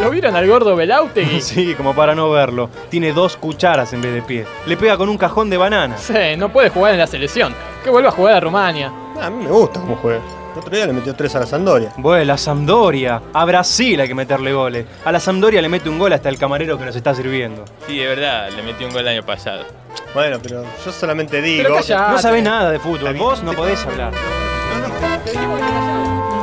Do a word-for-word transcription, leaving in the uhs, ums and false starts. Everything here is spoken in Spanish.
¿Lo vieron al gordo Belautegui? Sí, como para no verlo. Tiene dos cucharas en vez de pie. Le pega con un cajón de banana. Sí, no puede jugar en la selección. Que vuelva a jugar a Rumania. A mí me gusta cómo juega. El otro día le metió tres a la Sampdoria. Bueno, la Sampdoria. A Brasil hay que meterle goles. A la Sampdoria le mete un gol hasta el camarero que nos está sirviendo. Sí, de verdad, le metió un gol el año pasado. Bueno, pero yo solamente digo... Pero callate. No sabés nada de fútbol. Vos no podés hablar. No, no, te digo que callate.